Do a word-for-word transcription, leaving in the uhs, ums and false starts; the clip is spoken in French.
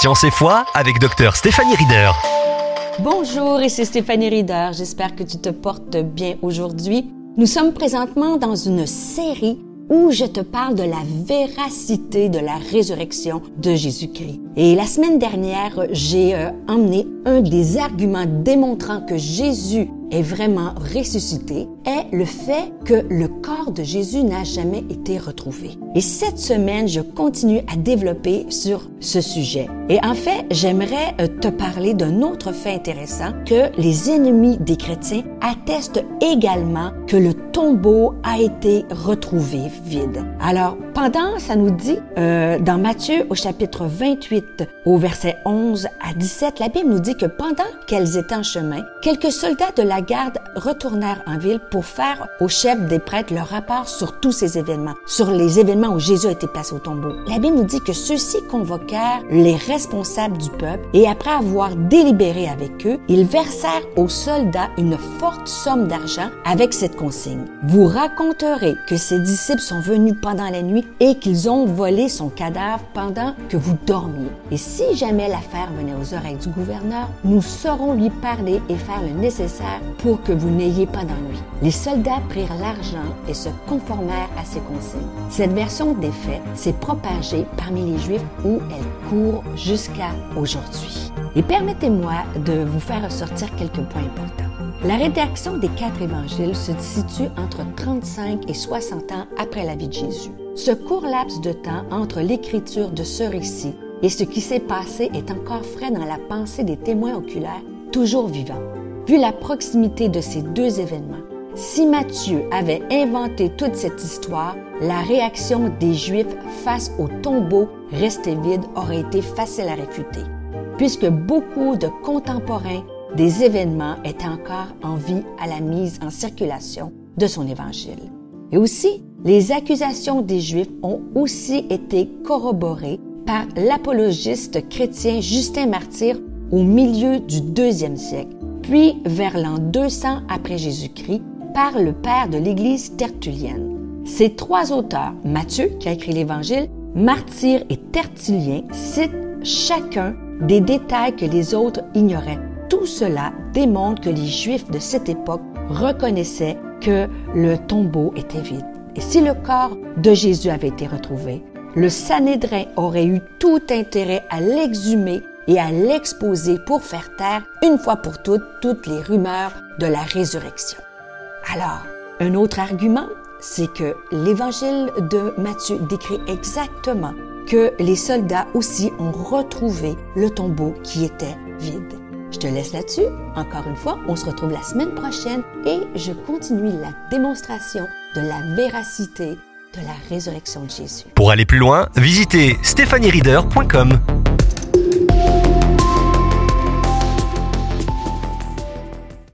Science et foi avec Docteur Stéphanie Rieder. Bonjour, ici Stéphanie Rieder. J'espère que tu te portes bien aujourd'hui. Nous sommes présentement dans une série où je te parle de la véracité de la résurrection de Jésus-Christ. Et la semaine dernière, j'ai euh, emmené un des arguments démontrant que Jésus est vraiment ressuscité, est le fait que le corps de Jésus n'a jamais été retrouvé. Et cette semaine, je continue à développer sur ce sujet. Et en fait, j'aimerais te parler d'un autre fait intéressant, que les ennemis des chrétiens attestent également que le tombeau a été retrouvé vide. Alors, pendant, ça nous dit, euh, dans Matthieu au chapitre vingt-huit, au verset onze à dix-sept, la Bible nous dit que pendant qu'elles étaient en chemin, quelques soldats de la garde retournèrent en ville pour faire au chef des prêtres leur rapport sur tous ces événements, sur les événements où Jésus a été placé au tombeau. La Bible nous dit que ceux-ci convoquèrent les responsables du peuple et après avoir délibéré avec eux, ils versèrent aux soldats une forte somme d'argent avec cette consigne. Vous raconterez que ses disciples sont venus pendant la nuit et qu'ils ont volé son cadavre pendant que vous dormiez. Et si jamais l'affaire venait aux oreilles du gouverneur, nous saurons lui parler et faire le nécessaire pour que vous n'ayez pas d'ennui. Les soldats prirent l'argent et se conformèrent à ces consignes. Cette version des faits s'est propagée parmi les Juifs où elle court jusqu'à aujourd'hui. Et permettez-moi de vous faire ressortir quelques points importants. La rédaction des quatre évangiles se situe entre trente-cinq et soixante ans après la vie de Jésus. Ce court laps de temps entre l'écriture de ce récit et ce qui s'est passé est encore frais dans la pensée des témoins oculaires, toujours vivants. Vu la proximité de ces deux événements, si Matthieu avait inventé toute cette histoire, la réaction des Juifs face au tombeau resté vide aurait été facile à réfuter, puisque beaucoup de contemporains des événements étaient encore en vie à la mise en circulation de son évangile. Et aussi, les accusations des Juifs ont aussi été corroborées par l'apologiste chrétien Justin Martyr au milieu du deuxième siècle, puis vers l'an deux cents après Jésus-Christ par le père de l'Église tertullienne. Ces trois auteurs, Matthieu qui a écrit l'Évangile, Martyr et Tertullien, citent chacun des détails que les autres ignoraient. Tout cela démontre que les Juifs de cette époque reconnaissaient que le tombeau était vide. Et si le corps de Jésus avait été retrouvé, le Sanhédrin aurait eu tout intérêt à l'exhumer et à l'exposer pour faire taire, une fois pour toutes, toutes les rumeurs de la résurrection. Alors, un autre argument, c'est que l'Évangile de Matthieu décrit exactement que les soldats aussi ont retrouvé le tombeau qui était vide. Je te laisse là-dessus. Encore une fois, on se retrouve la semaine prochaine et je continue la démonstration de la véracité de la résurrection de Jésus. Pour aller plus loin, visitez stéphanie rieder point com.